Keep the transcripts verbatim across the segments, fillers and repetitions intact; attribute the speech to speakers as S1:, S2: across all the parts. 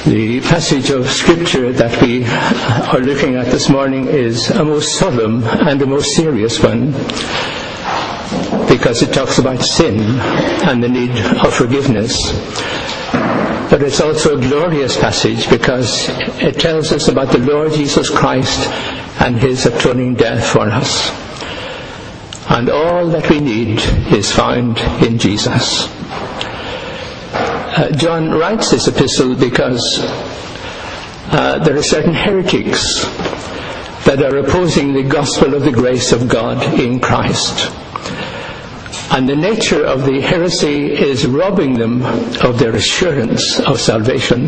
S1: The passage of Scripture that we are looking at this morning is a most solemn and a most serious one, because it talks about sin and the need of forgiveness. But it's also a glorious passage because it tells us about the Lord Jesus Christ and His atoning death for us. And all that we need is found in Jesus. Uh, John writes this epistle because uh, there are certain heretics that are opposing the gospel of the grace of God in Christ. And the nature of the heresy is robbing them of their assurance of salvation.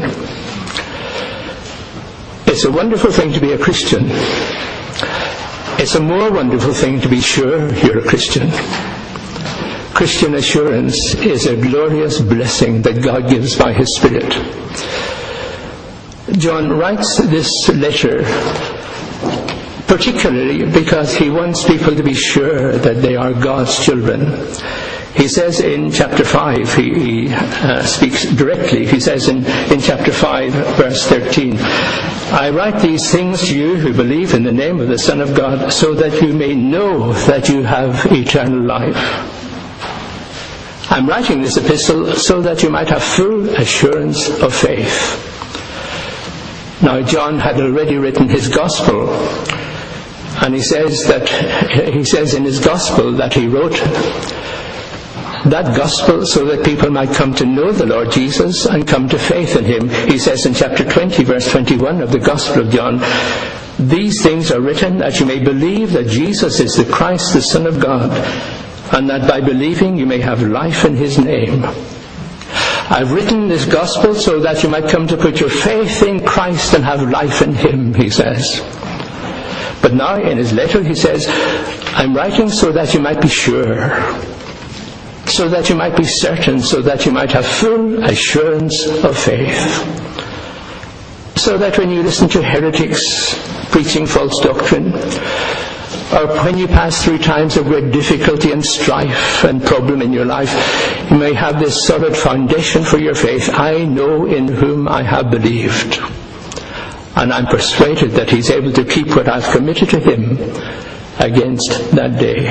S1: It's a wonderful thing to be a Christian. It's a more wonderful thing to be sure you're a Christian. Christian assurance is a glorious blessing that God gives by His Spirit. John writes this letter particularly because he wants people to be sure that they are God's children. He says in chapter five, he, he uh, speaks directly. He says in, in chapter five, verse thirteen, I write these things to you who believe in the name of the Son of God, so that you may know that you have eternal life. I'm writing this epistle so that you might have full assurance of faith. Now, John had already written his gospel, and he says that he says in his gospel that he wrote that gospel so that people might come to know the Lord Jesus and come to faith in Him. He says in chapter twenty, verse twenty-one of the Gospel of John, these things are written that you may believe that Jesus is the Christ, the Son of God, and that by believing you may have life in His name. I've written this gospel so that you might come to put your faith in Christ and have life in Him, he says. But now in his letter he says, I'm writing so that you might be sure, so that you might be certain, so that you might have full assurance of faith. So that when you listen to heretics preaching false doctrine, or when you pass through times of great difficulty and strife and problem in your life, you may have this solid foundation for your faith. I know in whom I have believed, and I'm persuaded that He's able to keep what I've committed to Him against that day.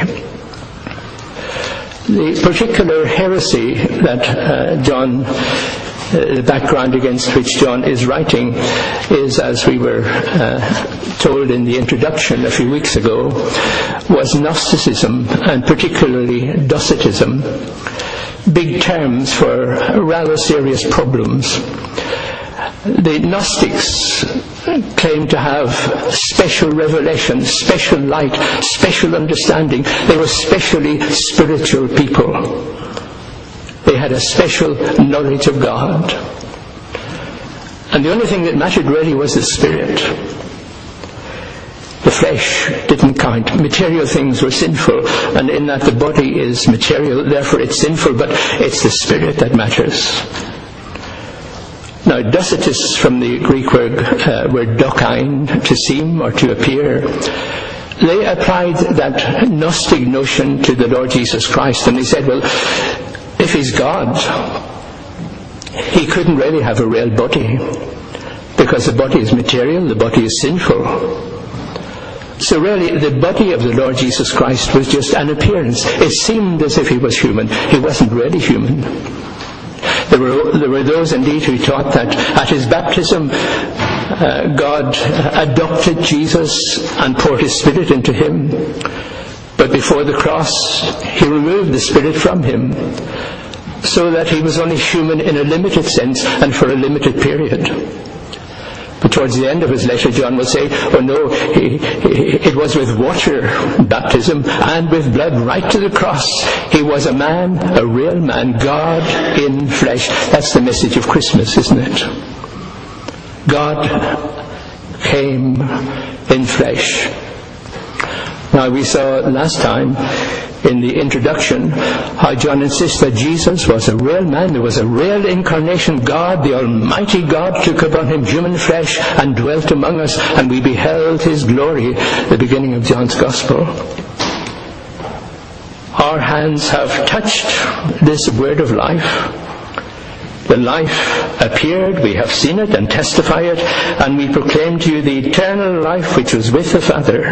S1: The particular heresy that uh, John Uh, the background against which John is writing is, as we were uh, told in the introduction a few weeks ago, was Gnosticism, and particularly Docetism. Big terms for rather serious problems. The Gnostics claimed to have special revelation, special light, special understanding. They were specially spiritual people. They had a special knowledge of God. And the only thing that mattered really was the Spirit. The flesh didn't count. Material things were sinful, and in that the body is material, therefore it's sinful, but it's the Spirit that matters. Now, Docetists, from the Greek word, uh, word dokein, to seem or to appear, they applied that Gnostic notion to the Lord Jesus Christ, and they said, well, if He's God, He couldn't really have a real body, because the body is material, the body is sinful. So really, the body of the Lord Jesus Christ was just an appearance. It seemed as if He was human. He wasn't really human. There were, there were those indeed who taught that at His baptism, uh, God adopted Jesus and poured His Spirit into Him. But before the cross, He removed the Spirit from Him, so that He was only human in a limited sense and for a limited period. But towards the end of his letter, John will say, oh no, he, he, it was with water baptism and with blood right to the cross. He was a man, a real man, God in flesh. That's the message of Christmas, isn't it? God came in flesh. Now, we saw last time in the introduction how John insists that Jesus was a real man. There was a real incarnation. God, the Almighty God, took upon Him human flesh and dwelt among us, and we beheld His glory, the beginning of John's Gospel. Our hands have touched this word of life. The life appeared, we have seen it and testify it, and we proclaim to you the eternal life which was with the Father.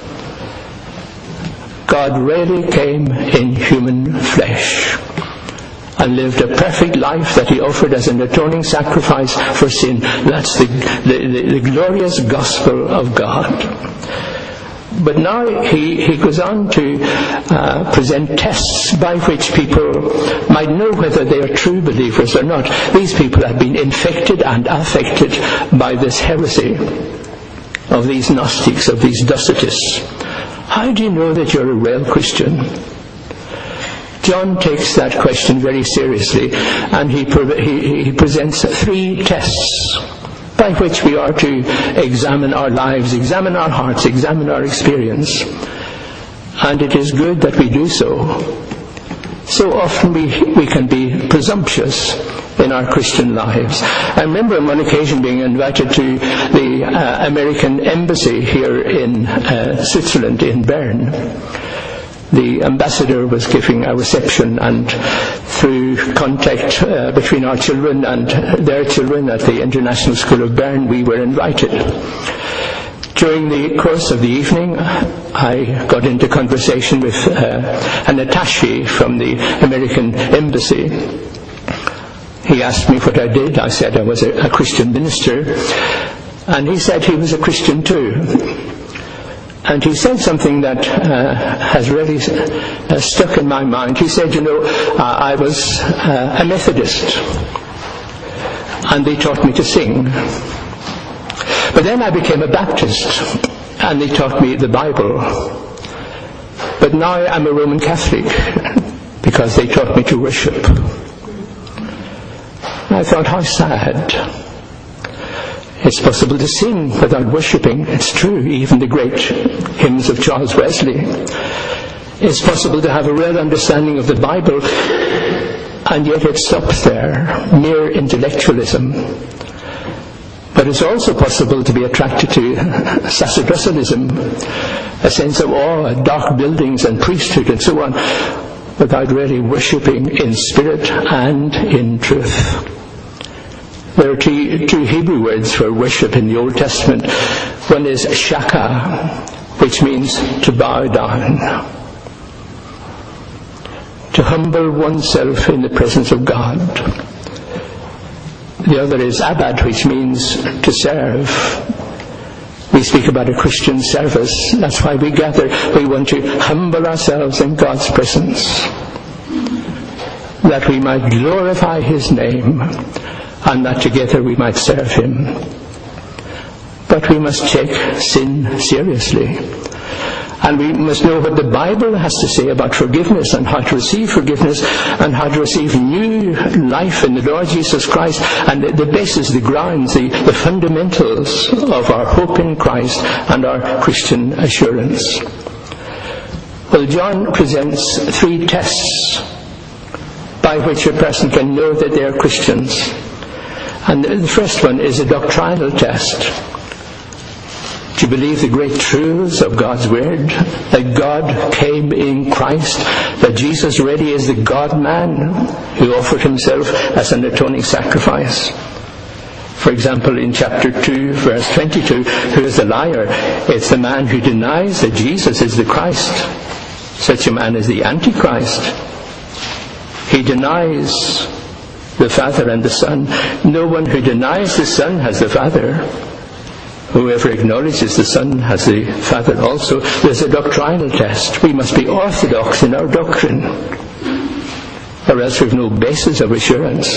S1: God really came in human flesh and lived a perfect life that he offered as an atoning sacrifice for sin. That's the, the, the, the glorious gospel of God. But now he, he goes on to uh, present tests by which people might know whether they are true believers or not. These people have been infected and affected by this heresy of these Gnostics, of these Docetists. How do you know that you're a real Christian? John takes that question very seriously, and he, he, he presents three tests by which we are to examine our lives, examine our hearts, examine our experience. And it is good that we do so. So often we, we can be presumptuous in our Christian lives. I remember on one occasion being invited to the uh, American Embassy here in uh, Switzerland, in Bern. The ambassador was giving a reception, and through contact uh, between our children and their children at the International School of Bern, we were invited. During the course of the evening, I got into conversation with uh, an attaché from the American Embassy. He asked me what I did. I said I was a, a Christian minister, and he said he was a Christian too. And he said something that uh, has really uh, stuck in my mind. He said, you know, uh, I was uh, a Methodist, and they taught me to sing. But then I became a Baptist, and they taught me the Bible. But now I'm a Roman Catholic, because they taught me to worship. I thought, how sad. It's possible to sing without worshipping. It's true, even the great hymns of Charles Wesley. It's possible to have a real understanding of the Bible, and yet it stops there, mere intellectualism. But it's also possible to be attracted to sacerdotalism, a sense of awe, dark buildings and priesthood and so on, without really worshipping in spirit and in truth. There are two, two Hebrew words for worship in the Old Testament. One is shaka, which means to bow down, to humble oneself in the presence of God. The other is abad, which means to serve. We speak about a Christian service. That's why we gather. We want to humble ourselves in God's presence, that we might glorify his name, and that together we might serve him. But we must take sin seriously. And we must know what the Bible has to say about forgiveness, and how to receive forgiveness, and how to receive new life in the Lord Jesus Christ, and the, the basis, the grounds, the, the fundamentals of our hope in Christ and our Christian assurance. Well, John presents three tests by which a person can know that they are Christians. And the first one is a doctrinal test. To believe the great truths of God's Word, that God came in Christ, that Jesus really is the God-man who offered himself as an atoning sacrifice. For example, in chapter two, verse twenty-two, who is the liar? It's the man who denies that Jesus is the Christ. Such a man is the Antichrist. He denies the Father and the Son. No one who denies the Son has the Father. Whoever acknowledges the Son has the Father also. There's a doctrinal test. We must be orthodox in our doctrine, or else we've no basis of assurance.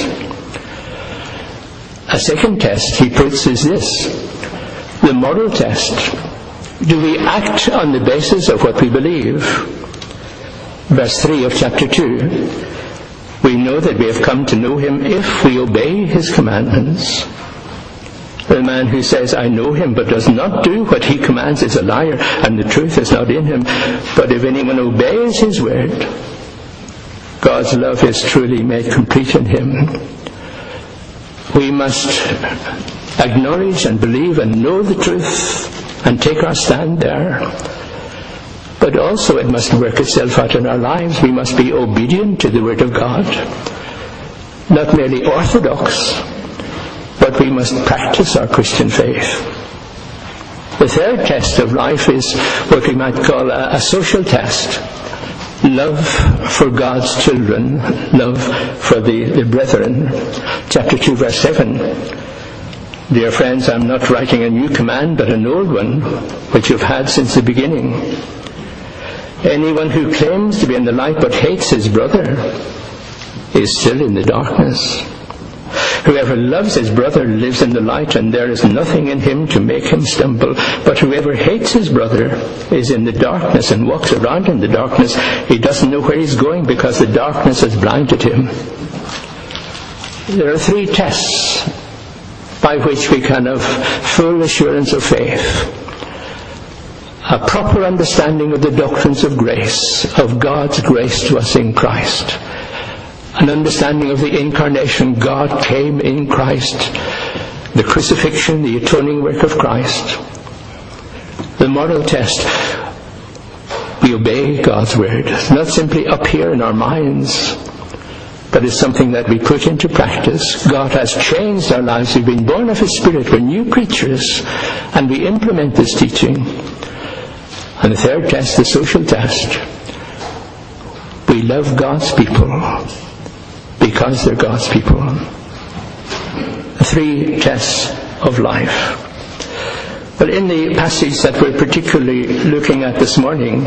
S1: A second test he puts is this, the moral test. Do we act on the basis of what we believe? Verse three of chapter two. We know that we have come to know him if we obey his commandments. The man who says, I know him, but does not do what he commands is a liar, and the truth is not in him. But if anyone obeys his word, God's love is truly made complete in him. We must acknowledge and believe and know the truth and take our stand there. But also it must work itself out in our lives. We must be obedient to the Word of God. not merely orthodox, but we must practice our Christian faith. The third test of life is what we might call a, a social test. Love for God's children, love for the, the brethren. Chapter two, verse seven. Dear friends, I'm not writing a new command, but an old one, which you've had since the beginning. Anyone who claims to be in the light but hates his brother is still in the darkness. Whoever loves his brother lives in the light, and there is nothing in him to make him stumble. But whoever hates his brother is in the darkness and walks around in the darkness. He doesn't know where he's going because the darkness has blinded him. There are three tests by which we can have full assurance of faith. A proper understanding of the doctrines of grace, of God's grace to us in Christ. An understanding of the incarnation. God came in Christ. The crucifixion, the atoning work of Christ. The moral test. We obey God's word. It's not simply up here in our minds, but it's something that we put into practice. God has changed our lives. We've been born of His Spirit. We're new creatures. And we implement this teaching. And the third test, the social test. We love God's people because they're God's people. The three tests of life. Well, in the passage that we're particularly looking at this morning,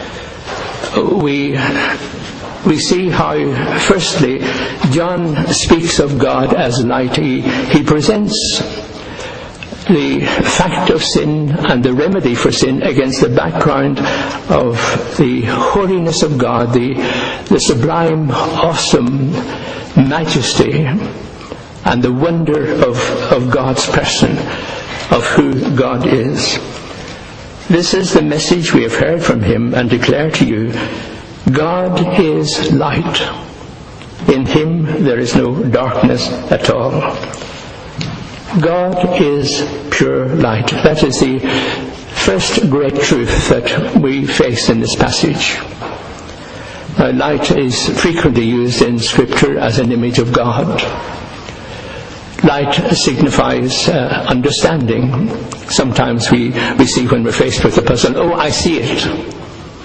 S1: we we see how, firstly, John speaks of God as light. He, he presents the fact of sin and the remedy for sin against the background of the holiness of God, the, the sublime, awesome majesty and the wonder of, of God's person, of who God is. This is the message we have heard from Him and declare to you. God is light. In Him there is no darkness at all. God is pure light. That is the first great truth that we face in this passage. Uh, light is frequently used in Scripture as an image of God. Light signifies uh, understanding. Sometimes we, we see when we're faced with a puzzle, oh, I see it.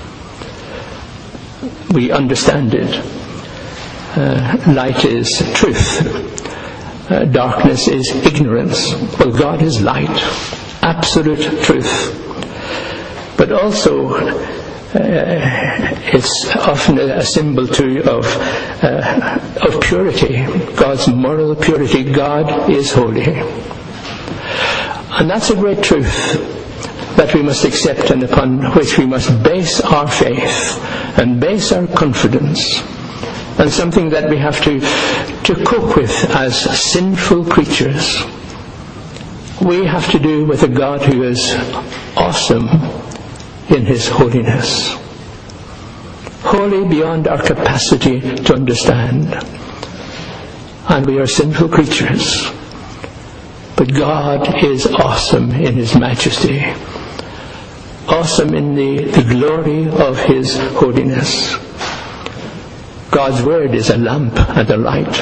S1: We understand it. Uh, light is truth. Uh, darkness is ignorance. Well, God is light, absolute truth. But also, uh, it's often a symbol too of uh, of purity, God's moral purity. God is holy, and that's a great truth that we must accept and upon which we must base our faith and base our confidence. And something that we have to, to cope with as sinful creatures. We have to do with a God who is awesome in His holiness. Holy beyond our capacity to understand. And we are sinful creatures. But God is awesome in His majesty. Awesome in the, the glory of His holiness. God's word is a lamp and a light.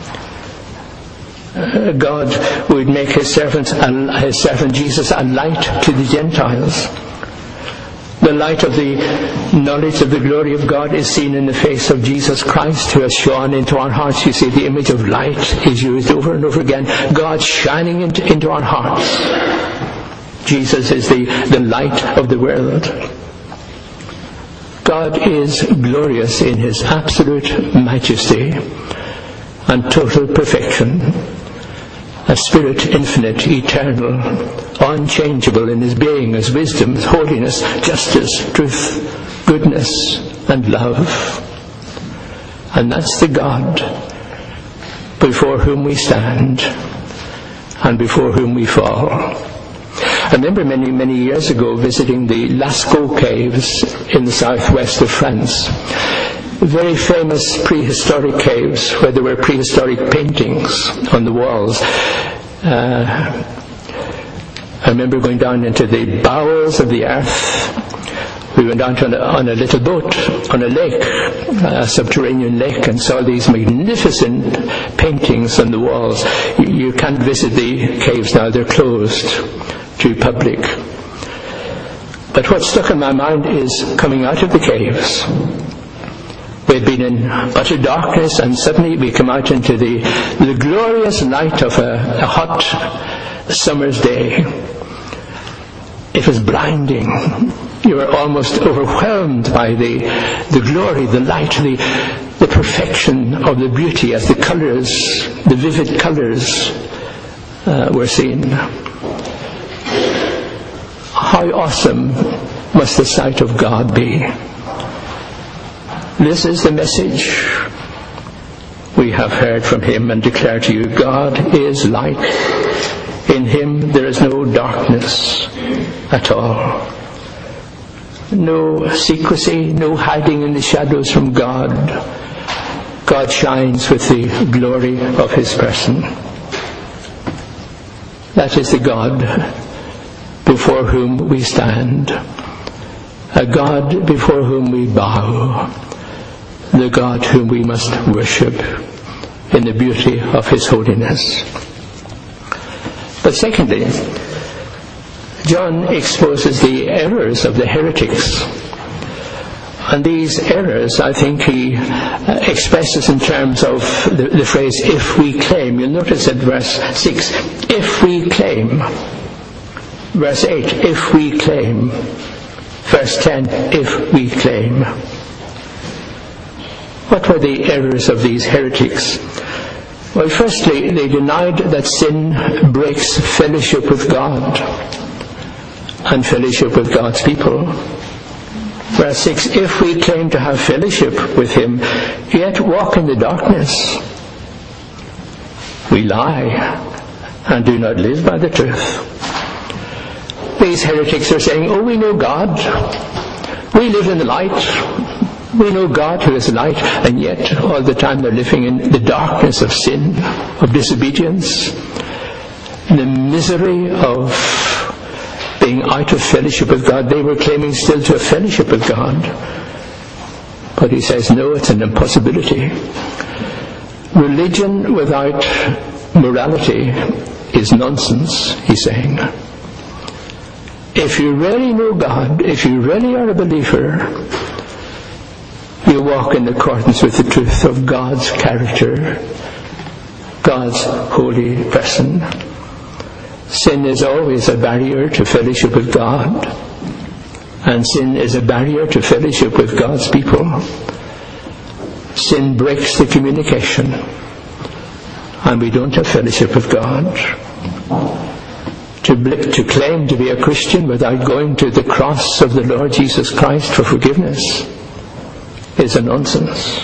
S1: Uh, God would make His servant, His servant Jesus, a light to the Gentiles. The light of the knowledge of the glory of God is seen in the face of Jesus Christ, who has shone into our hearts. You see, the image of light is used over and over again. God shining into, into our hearts. Jesus is the, the light of the world. God is glorious in His absolute majesty and total perfection. A Spirit infinite, eternal, unchangeable in His being, His wisdom, His holiness, justice, truth, goodness, and love. And that's the God before whom we stand and before whom we fall. I remember many, many years ago visiting the Lascaux caves in the southwest of France. Very famous prehistoric caves where there were prehistoric paintings on the walls. Uh, I remember going down into the bowels of the earth We went out on a, on a little boat on a lake, a subterranean lake, and saw these magnificent paintings on the walls. You, you can't visit the caves now, they're closed to public. But what stuck in my mind is coming out of the caves. We've been in utter darkness, and suddenly we come out into the, the glorious light of a, a hot summer's day. It was blinding. You were almost overwhelmed by the, the glory, the light, the, the perfection of the beauty as the colours, the vivid colours uh, were seen. How awesome must the sight of God be? This is the message we have heard from Him and declare to you. God is light. In Him there is no darkness at all. No secrecy, no hiding in the shadows from God. God shines with the glory of His person. That is the God before whom we stand. A God before whom we bow. The God whom we must worship in the beauty of His holiness. But secondly, John exposes the errors of the heretics. And these errors, I think, he uh, expresses in terms of the, the phrase, if we claim. You'll notice at verse six, if we claim. Verse eight, if we claim. Verse ten, if we claim. What were the errors of these heretics? Well, firstly, they denied that sin breaks fellowship with God and fellowship with God's people. Verse six, if we claim to have fellowship with Him, yet walk in the darkness, we lie and do not live by the truth. These heretics are saying, oh, we know God, we live in the light, we know God who is light, and yet all the time they're living in the darkness of sin, of disobedience, the misery of being out of fellowship with God. They were claiming still to have fellowship with God. But he says, no, it's an impossibility. Religion without morality is nonsense, he's saying. If you really know God, if you really are a believer, you walk in accordance with the truth of God's character, God's holy person. Sin is always a barrier to fellowship with God, and sin is a barrier to fellowship with God's people. Sin breaks the communication, and we don't have fellowship with God. To, bl- to claim to be a Christian without going to the cross of the Lord Jesus Christ for forgiveness is a nonsense.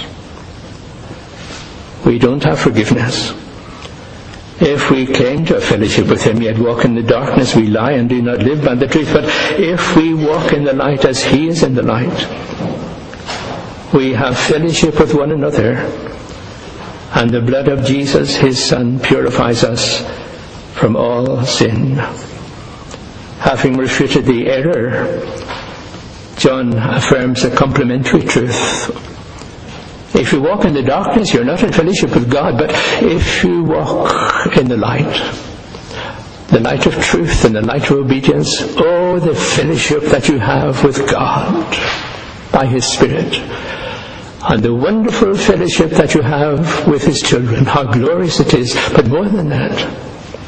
S1: We don't have forgiveness. If we claim to have fellowship with Him, yet walk in the darkness, we lie and do not live by the truth. But if we walk in the light as He is in the light, we have fellowship with one another, and the blood of Jesus, His Son, purifies us from all sin. Having refuted the error, John affirms a complementary truth. If you walk in the darkness, you're not in fellowship with God, but if you walk in the light, the light of truth and the light of obedience, oh, the fellowship that you have with God by His Spirit, and the wonderful fellowship that you have with His children, how glorious it is. But more than that,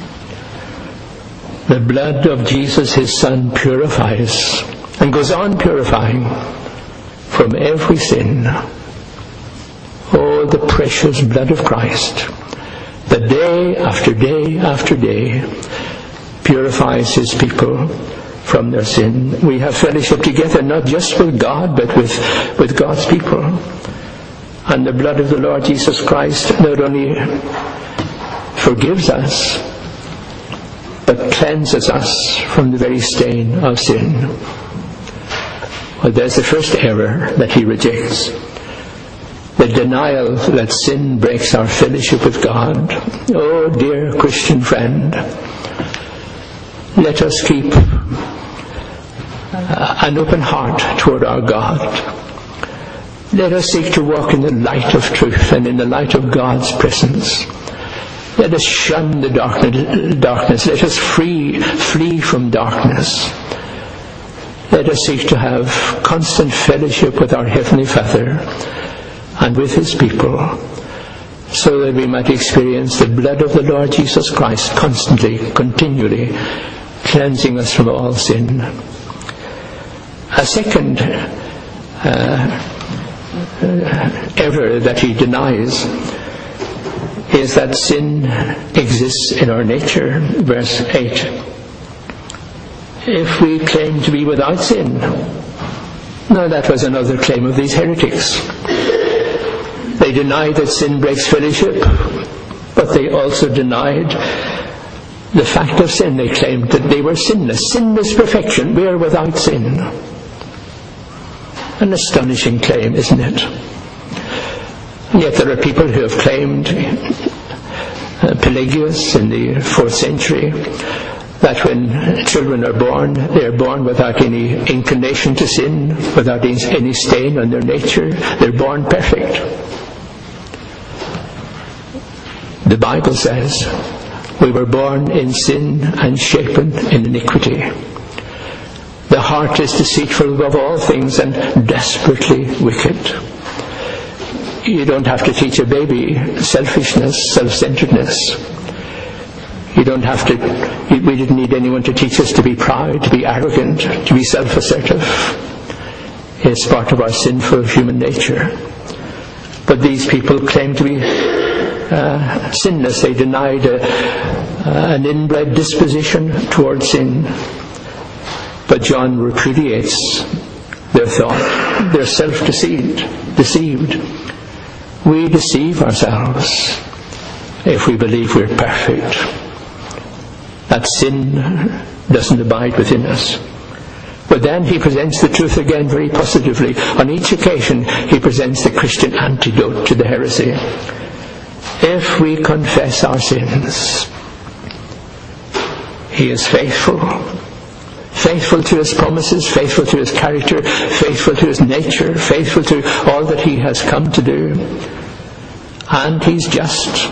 S1: the blood of Jesus, His Son, purifies and goes on purifying from every sin. Oh, the precious blood of Christ, that day after day after day purifies His people from their sin. We have fellowship together, not just with God, but with, with God's people. And the blood of the Lord Jesus Christ not only forgives us, but cleanses us from the very stain of sin. Well, there's the first error that he rejects. The denial that sin breaks our fellowship with God. Oh, dear Christian friend, let us keep uh, an open heart toward our God. Let us seek to walk in the light of truth and in the light of God's presence. Let us shun the darkness. Let us free, flee from darkness. Let us seek to have constant fellowship with our Heavenly Father and with His people, so that we might experience the blood of the Lord Jesus Christ constantly, continually, cleansing us from all sin. A second uh, error that he denies is that sin exists in our nature. Verse eight. If we claim to be without sin. Now that was another claim of these heretics. They denied that sin breaks fellowship, but they also denied the fact of sin. They claimed that they were sinless. Sinless perfection. We are without sin. An astonishing claim, isn't it? And yet there are people who have claimed, uh, Pelagius in the fourth century, that when children are born, they are born without any inclination to sin, without any stain on their nature. They're born perfect. The Bible says we were born in sin and shapen in iniquity. The heart is deceitful above all things and desperately wicked. You don't have to teach a baby selfishness, self-centeredness. You don't have to, we didn't need anyone to teach us to be proud, to be arrogant, to be self-assertive. It's part of our sinful human nature. But these people claim to be uh, sinless. They denied a, uh, an inbred disposition towards sin. But John repudiates their thought. They're self-deceived. Deceived. We deceive ourselves if we believe we're perfect, that sin doesn't abide within us. But then he presents the truth again very positively. On each occasion he presents the Christian antidote to the heresy. If we confess our sins, He is faithful. Faithful to His promises, faithful to His character, faithful to His nature, faithful to all that He has come to do. And He's just.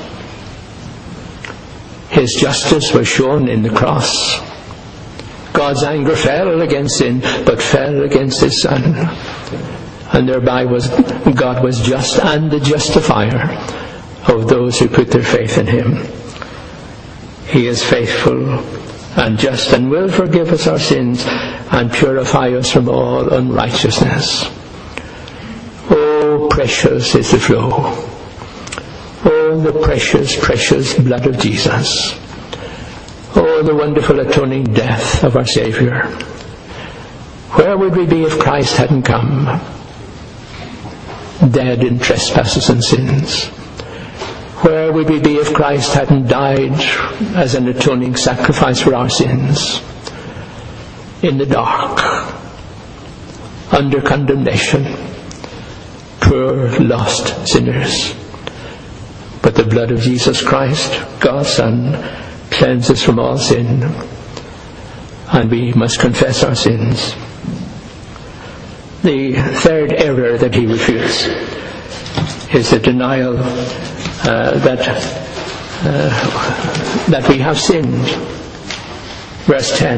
S1: His justice was shown in the cross. God's anger fell against sin, but fell against His Son. And thereby was God was just and the justifier of those who put their faith in Him. He is faithful and just, and will forgive us our sins and purify us from all unrighteousness. Oh, precious is the flow. Oh, the precious, precious blood of Jesus. Oh, the wonderful atoning death of our Saviour. Where would we be if Christ hadn't come? Dead in trespasses and sins. Where would we be if Christ hadn't died as an atoning sacrifice for our sins? In the dark, under condemnation, poor lost sinners. But the blood of Jesus Christ, God's Son, cleanses from all sin, and we must confess our sins. The third error that he refutes is the denial uh, that uh, that we have sinned. Verse ten.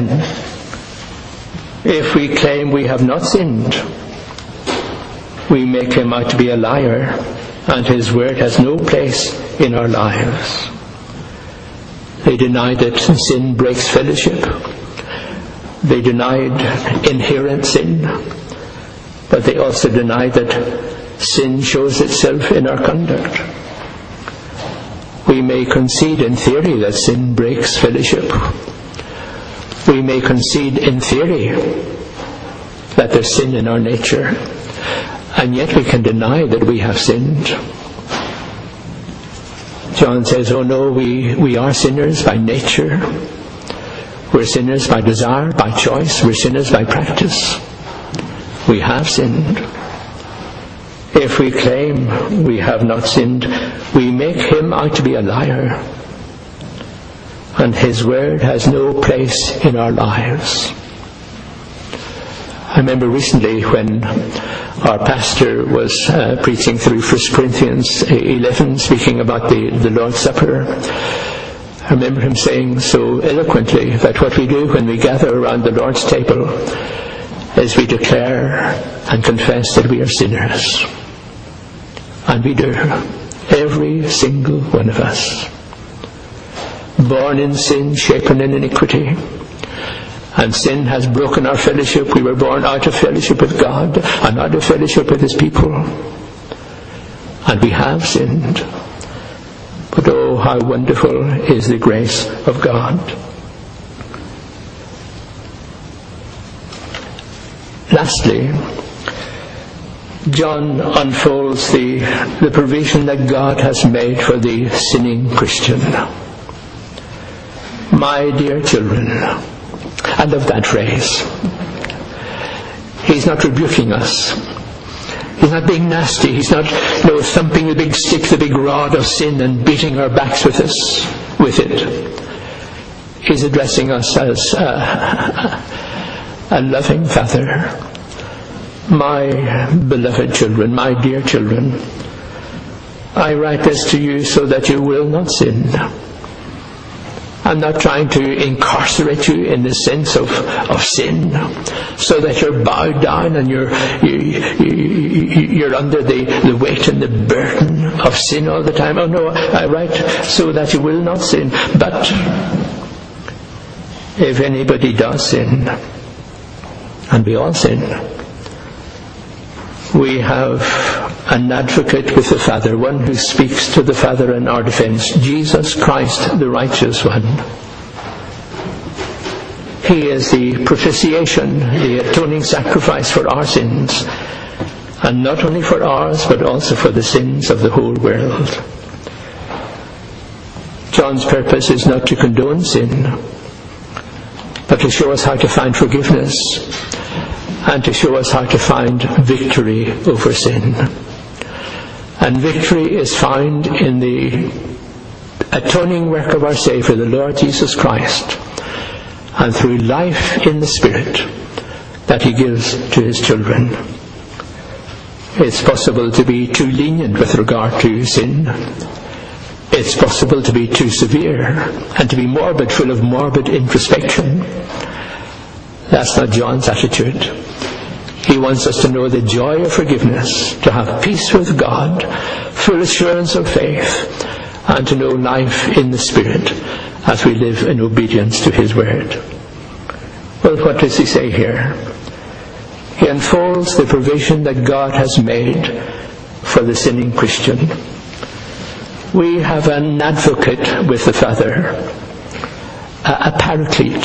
S1: If we claim we have not sinned, we make him out to be a liar, and his word has no place in our lives. They denied that sin breaks fellowship. They denied inherent sin, but they also denied that sin shows itself in our conduct. We may concede in theory that sin breaks fellowship. We may concede in theory that there's sin in our nature, and yet we can deny that we have sinned. John says, oh no, we, we are sinners by nature. We're sinners by desire, by choice. We're sinners by practice. We have sinned. If we claim we have not sinned, we make him out to be a liar, and his word has no place in our lives. I remember recently when our pastor was uh, preaching through First Corinthians eleven, speaking about the, the Lord's Supper. I remember him saying so eloquently that what we do when we gather around the Lord's table is we declare and confess that we are sinners. And we do. Every single one of us. Born in sin, shapen in iniquity. And sin has broken our fellowship. We were born out of fellowship with God and out of fellowship with His people. And we have sinned. But oh, how wonderful is the grace of God. Lastly, John unfolds the, the provision that God has made for the sinning Christian. My dear children, I love that phrase. He's not rebuking us. He's not being nasty. He's not, you know, thumping the big stick, the big rod of sin and beating our backs with us, with it. He's addressing us as a, a loving Father. My beloved children, my dear children, I write this to you so that you will not sin. I'm not trying to incarcerate you in the sense of, of sin, so that you're bowed down and you're you, you, you're under the, the weight and the burden of sin all the time. Oh no, I write so that you will not sin. But if anybody does sin, and we all sin, we have an advocate with the Father, one who speaks to the Father in our defense, Jesus Christ, the righteous one. He is the propitiation, the atoning sacrifice for our sins, and not only for ours, but also for the sins of the whole world. John's purpose is not to condone sin, but to show us how to find forgiveness, and to show us how to find victory over sin. And victory is found in the atoning work of our Saviour, the Lord Jesus Christ, and through life in the Spirit that He gives to His children. It's possible to be too lenient with regard to sin. It's possible to be too severe and to be morbid, full of morbid introspection. That's not John's attitude. He wants us to know the joy of forgiveness, to have peace with God, full assurance of faith, and to know life in the Spirit as we live in obedience to His Word. Well, what does he say here? He unfolds the provision that God has made for the sinning Christian. We have an advocate with the Father, a, a paraclete,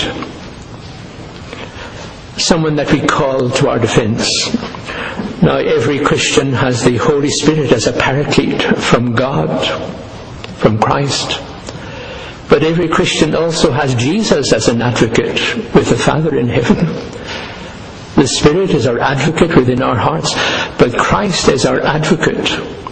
S1: someone that we call to our defense. Now, every Christian has the Holy Spirit as a paraclete from God, from Christ. But every Christian also has Jesus as an advocate with the Father in heaven. The Spirit is our advocate within our hearts, but Christ is our advocate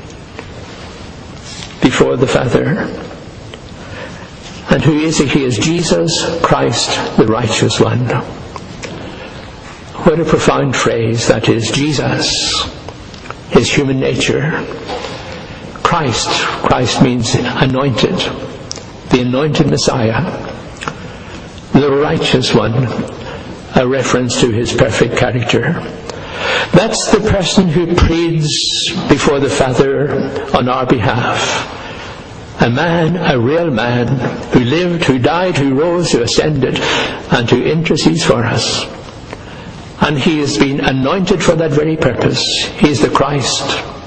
S1: before the Father. And who is he? He is Jesus Christ, the righteous one. What a profound phrase that is. Jesus, His human nature. Christ, Christ means anointed, the anointed Messiah, the righteous one, a reference to His perfect character. That's the person who pleads before the Father on our behalf. A man, a real man, who lived, who died, who rose, who ascended, and who intercedes for us. And He has been anointed for that very purpose. He is the Christ.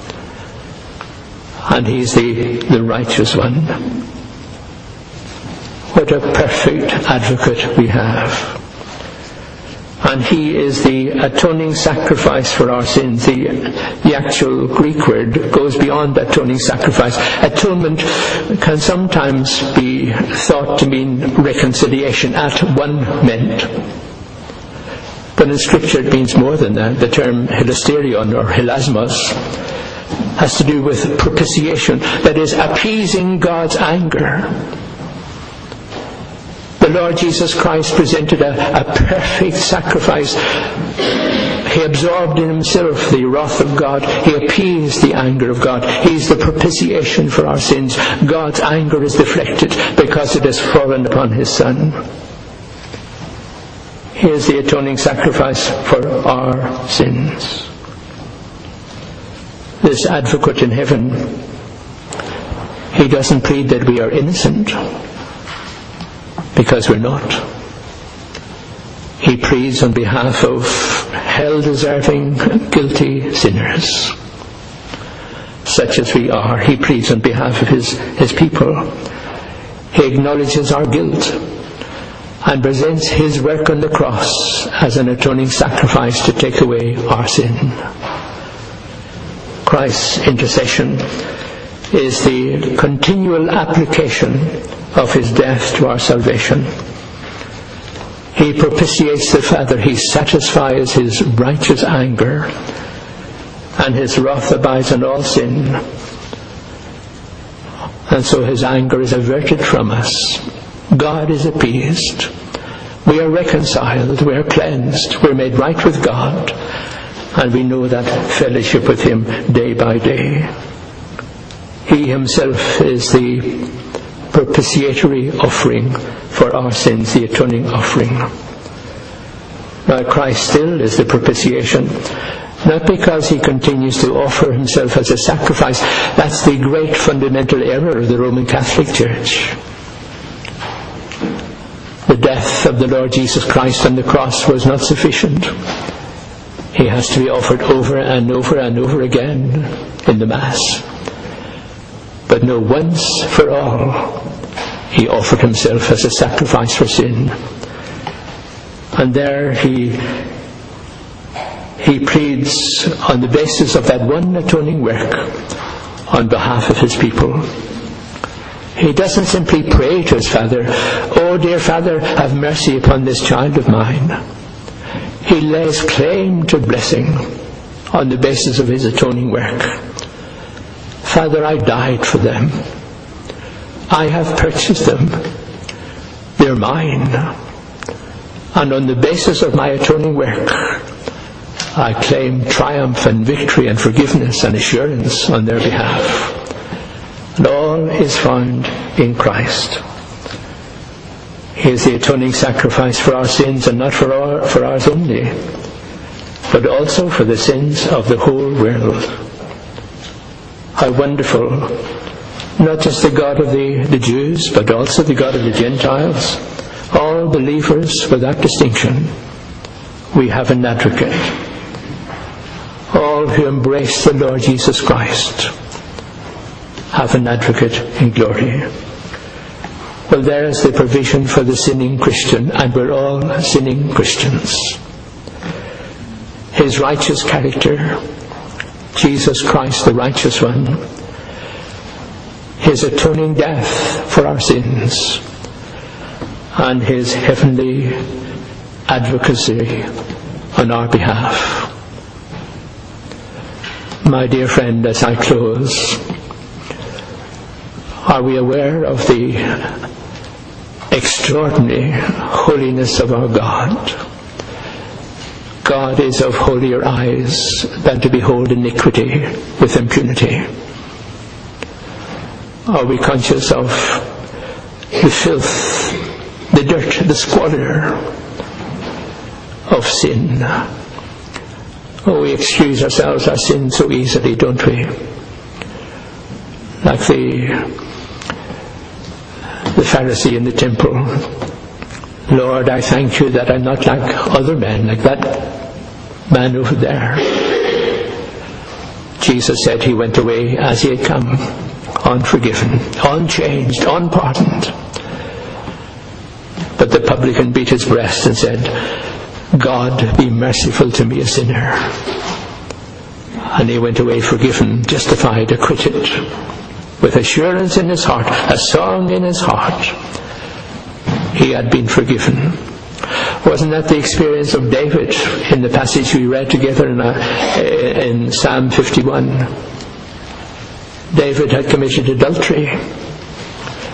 S1: And He is the, the righteous one. What a perfect advocate we have. And He is the atoning sacrifice for our sins. The, the actual Greek word goes beyond atoning sacrifice. Atonement can sometimes be thought to mean reconciliation, at one meant. But in Scripture it means more than that. The term hilasterion or hilasmos has to do with propitiation, that is, appeasing God's anger. The Lord Jesus Christ presented a, a perfect sacrifice. He absorbed in himself the wrath of God. He appeased the anger of God. He is the propitiation for our sins. God's anger is deflected because it has fallen upon his Son. He is the atoning sacrifice for our sins. This advocate in heaven, he doesn't plead that we are innocent, because we're not. He pleads on behalf of hell-deserving, guilty sinners, such as we are. He pleads on behalf of his, his people. He acknowledges our guilt and presents his work on the cross as an atoning sacrifice to take away our sin. Christ's intercession is the continual application of his death to our salvation. He propitiates the Father. He satisfies his righteous anger, and his wrath abides on all sin. And so his anger is averted from us. God is appeased. We are reconciled. We are cleansed. We are made right with God. And we know that fellowship with him day by day. He himself is the propitiatory offering for our sins, the atoning offering. Now Christ still is the propitiation, not because he continues to offer himself as a sacrifice. That's the great fundamental error of the Roman Catholic Church. The death of the Lord Jesus Christ on the cross was not sufficient. He has to be offered over and over and over again in the Mass. But no, once for all, he offered himself as a sacrifice for sin. And there he he pleads on the basis of that one atoning work on behalf of his people. He doesn't simply pray to his Father, "Oh dear Father, have mercy upon this child of mine." He lays claim to blessing on the basis of his atoning work. "Father, I died for them. I have purchased them. They're mine. And on the basis of my atoning work, I claim triumph and victory and forgiveness and assurance on their behalf." And all is found in Christ. He is the atoning sacrifice for our sins, and not for, our, for ours only, but also for the sins of the whole world. How wonderful! Not just the God of the, the Jews, but also the God of the Gentiles. All believers without distinction. We have an advocate. All who embrace the Lord Jesus Christ have an advocate in glory. Well, there is the provision for the sinning Christian, and we're all sinning Christians. His righteous character, Jesus Christ, the righteous one, his atoning death for our sins, and his heavenly advocacy on our behalf. My dear friend, as I close, are we aware of the extraordinary holiness of our God? God is of holier eyes than to behold iniquity with impunity. Are we conscious of the filth, the dirt, the squalor of sin? Oh, we excuse ourselves our sin so easily, don't we? Like the the Pharisee in the temple. "Lord, I thank you that I'm not like other men, like that man over there." Jesus said he went away as he had come, unforgiven, unchanged, unpardoned. But the publican beat his breast and said, "God, be merciful to me, a sinner." And he went away forgiven, justified, acquitted, with assurance in his heart, a song in his heart. He had been forgiven. Wasn't that the experience of David in the passage we read together in, a, in Psalm fifty-one? David had committed adultery.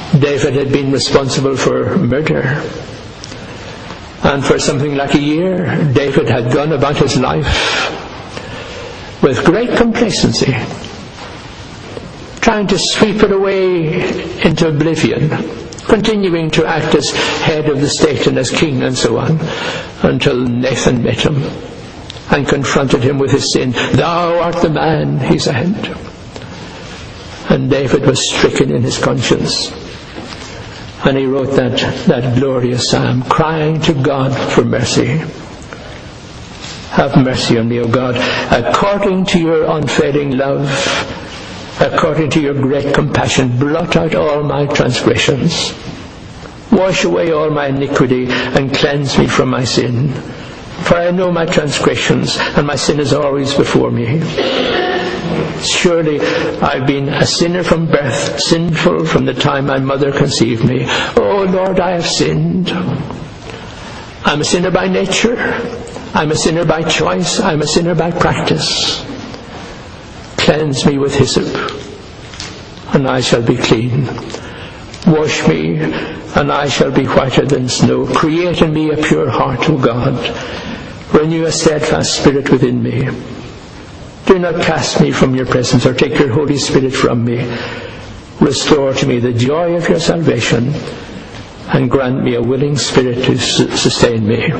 S1: David had been responsible for murder. And for something like a year, David had gone about his life with great complacency, trying to sweep it away into oblivion, continuing to act as head of the state and as king and so on, until Nathan met him and confronted him with his sin. "Thou art the man," he said. And David was stricken in his conscience. And he wrote that, that glorious psalm, crying to God for mercy. "Have mercy on me, O God, according to your unfailing love, according to your great compassion, blot out all my transgressions. Wash away all my iniquity and cleanse me from my sin. For I know my transgressions, and my sin is always before me. Surely I've been a sinner from birth, sinful from the time my mother conceived me. Oh Lord, I have sinned. I'm a sinner by nature. I'm a sinner by choice. I'm a sinner by practice. Cleanse me with hyssop, and I shall be clean. Wash me, and I shall be whiter than snow. Create in me a pure heart, O God. Renew a steadfast spirit within me. Do not cast me from your presence, or take your Holy Spirit from me. Restore to me the joy of your salvation, and grant me a willing spirit to su- sustain me."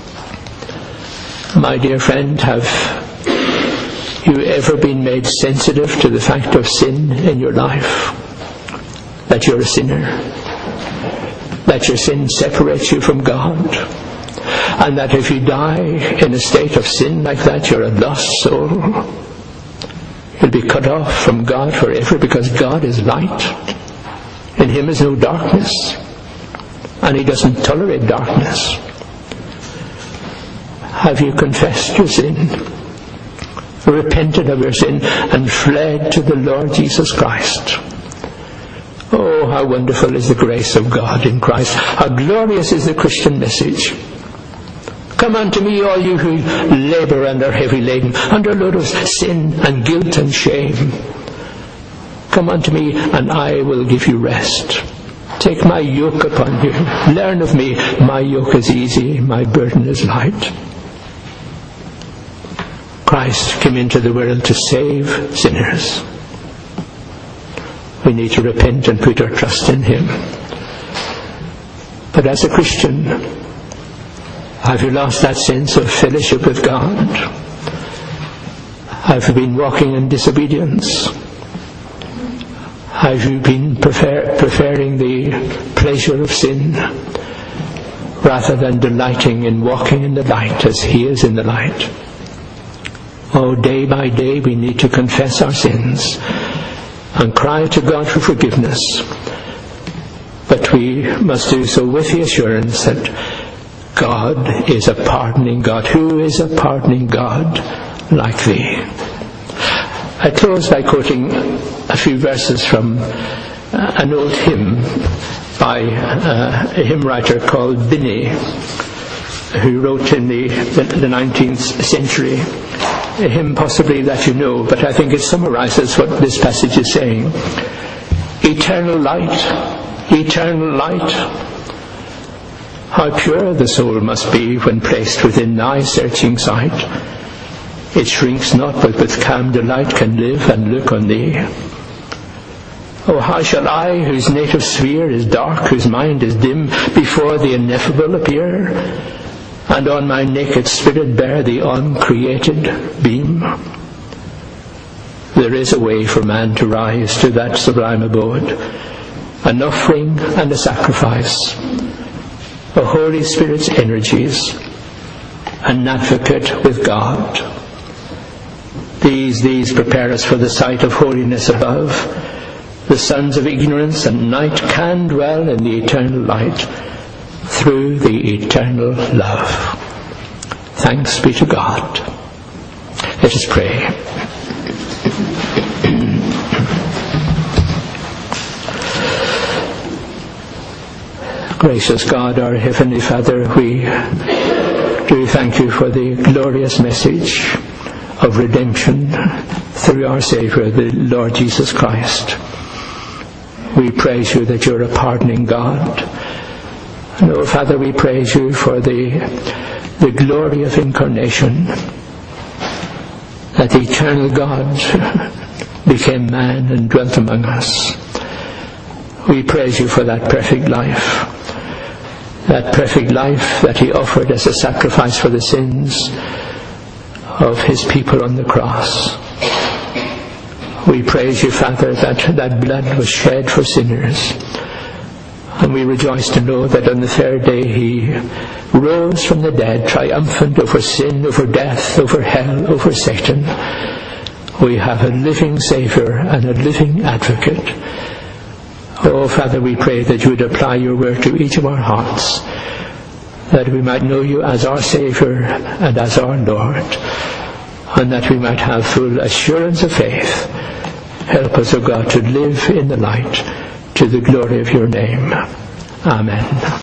S1: My dear friend, have you ever been made sensitive to the fact of sin in your life? That you're a sinner? That your sin separates you from God? And that if you die in a state of sin like that, you're a lost soul? You'll be cut off from God forever, because God is light. In Him is no darkness. And He doesn't tolerate darkness. Have you confessed your sin, repented of your sin, and fled to the Lord Jesus Christ? Oh, how wonderful is the grace of God in Christ. How glorious is the Christian message. "Come unto me, all you who labour and are heavy laden, under a load of sin and guilt and shame. Come unto me, and I will give you rest. Take my yoke upon you. Learn of me. My yoke is easy, my burden is light." Christ came into the world to save sinners. We need to repent and put our trust in Him. But as a Christian, have you lost that sense of fellowship with God? Have you been walking in disobedience? Have you been prefer- preferring the pleasure of sin rather than delighting in walking in the light as He is in the light? Oh, day by day we need to confess our sins and cry to God for forgiveness. But we must do so with the assurance that God is a pardoning God. Who is a pardoning God like Thee? I close by quoting a few verses from uh, an old hymn by uh, a hymn writer called Binney, who wrote in the, the, the nineteenth century. A hymn possibly that you know, but I think it summarizes what this passage is saying. Eternal light, eternal light, how pure the soul must be when placed within Thy searching sight. It shrinks not, but with calm delight can live and look on Thee. Oh, how shall I, whose native sphere is dark, whose mind is dim, before the ineffable appear, and on my naked spirit bear the uncreated beam? There is a way for man to rise to that sublime abode, an offering and a sacrifice, a Holy Spirit's energies, an advocate with God. These, these prepare us for the sight of holiness above. The sons of ignorance and night can dwell in the eternal light through the eternal love. Thanks be to God. Let us pray. Gracious God, our Heavenly Father, we do thank You for the glorious message of redemption through our Saviour, the Lord Jesus Christ. We praise you that you're a pardoning God. And oh, Father, we praise you for the, the glory of incarnation, that the eternal God became man and dwelt among us. We praise you for that perfect life, that perfect life that he offered as a sacrifice for the sins of his people on the cross. We praise you, Father, that that blood was shed for sinners. And we rejoice to know that on the third day he rose from the dead, triumphant over sin, over death, over hell, over Satan. We have a living Saviour and a living Advocate. Oh, Father, we pray that you would apply your word to each of our hearts, that we might know you as our Saviour and as our Lord, and that we might have full assurance of faith. Help us, O God, to live in the light to the glory of your name. Amen.